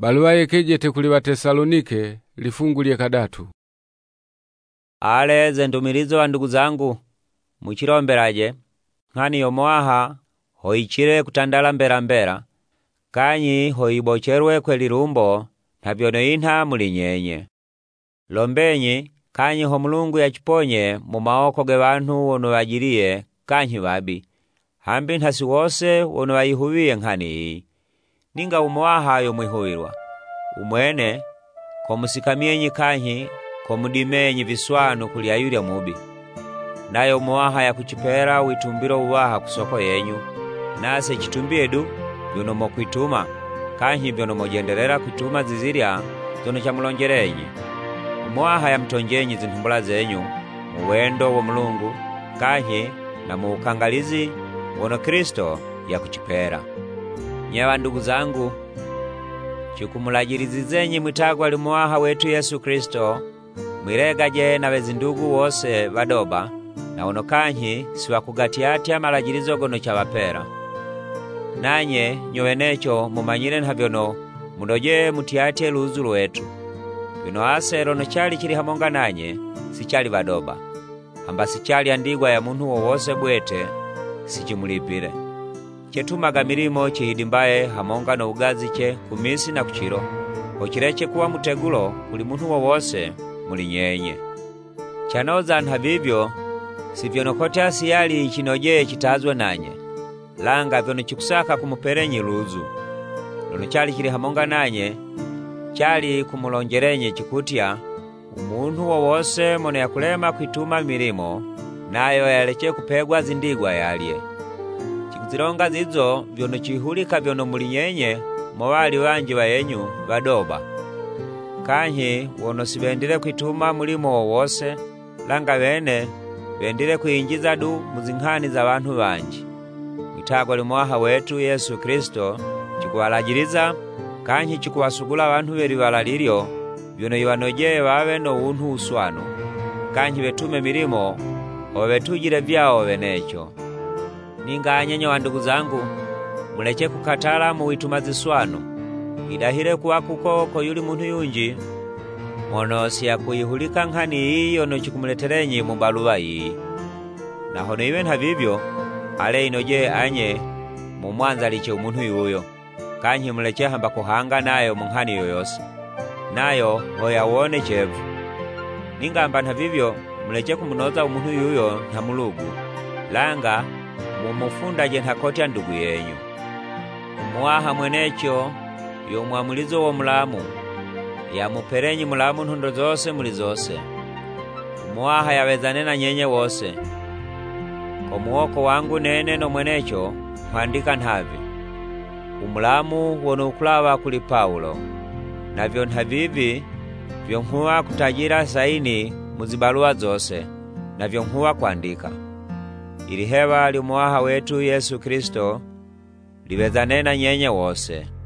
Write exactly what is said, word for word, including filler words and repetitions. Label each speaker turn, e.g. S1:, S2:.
S1: Baluwa yekejete kuli Watesalonike lifungu lye kadatu.
S2: Ale zendumirizo wa ndugu zangu, muchilombelaje, nkani yomoaha hoichile kutandala mbela mbela, kanyi hoibocherwe kwe lirumbo, na vyono inha mulinyenye. Lombenyi, kanyi ho Mulungu yachiponye mu maoko ge bantu wono wajiliye kanyi babi, hambi ntasi wose wono wayihuwiye nkani. Ninga umoaha yo mwihuwilwa, umwene, komusikamyenyi kanyi, komudimenyi viswanu kuli ayuli mubi. Nayo umoaha ya kuchipela witumbilo uwaha kusoko yenyu, nase chitumbie du, vyono mokwituma, kanyi vyono mojendelela kwituma zizilya, zono chamulonjelenyi. Umoaha ya mtonjenyi zintumbula zenyu, muwendo wa Mulungu, kanyi na muukangalizi, wono Kristo ya kuchipela. Nyewa ndugu zangu, chikumulajilizizenyi mwitagwa limuaha wetu Yesu Kristo, mwilegaje na wezi ndugu wose wadoba, na wono kanyi siwakugatiatya malajilizo gono chawapela. Nanye nyowenecho mumanyile nha vyono munoje mutiatye luzu lwetu. Vyono ase lono chali chili hamonga nanye, si chali wadoba. Hamba si chali andigwa ya muntu wowose bwete, si chimulipile. Chetumaga milimo chihidimbaye hamonga no ugazi che kumisi na kuchilo, hochileche kuwa mutegulo kuli muntu wowose mulinyenye. Chanoza nha vivyo, si vyono kote asiyali chinoje chitazwe nanye, langa vyono chikusaka kumupelenyi luzu. Lono chali chili hamonga nanye, chali kumulonjelenye chikutya, umuntu wowose mono yakulema kuituma milimo, nayo yaleche kupegwa zindigwa yalye. Chikuzilonga zizo vyono chihulika vyono mulinyenye mowali wanji wa yenyu wadoba. Kanyi wono sibendile kuituma mulimo wowose, langa wene bendile kuinjiza du muzinghani za bantu banji. Mwitagwa limuaha wetu Yesu Kristo chikuwalajiliza, kanyi chikuwasugula bantu beli walalilyo, vyono yiwanojeye wawe no untu uswanu, kanyi betume milimo obetujile vyao wenecho. Ninga nyenye wa ndugu zangu, muleche kukatala mu wituma ziswanu, idahile kuwa kuko ko yuli muntu yunji, mono siya kuyihulika nkhani iyi yono chikumuletelenyi mu baluwa iyi. Na hono iwe nha vivyo, ale inoje anye mumwanzaliche umuntu yuyo, kanyi muleche hamba kuhanga nayo mu nkhani yoyose, nayo hoya wone chevu. Ninga hamba nha vivyo, muleche kumunoza umuntu yuyo nta mulugu, langa mumufundaje ntakotya ndugu yenyu. Umuaha mwenecho yo mwamulizo wo mulamu, ya mupelenyi mulamu ntundo zose muli zose. Umuaha yawezane na nyenye wose. Ko muoko wangu nene no mwenecho kwandika nhavi, umulamu wono ukulawa kuli Paulo, na vyo nhavivi vyo nkuwa kutajira saini muzibaluwa zose, na vyo nkuwa kuandika. Ili hewa limuaha wetu Yesu Kristo liwezane na nyenye wose.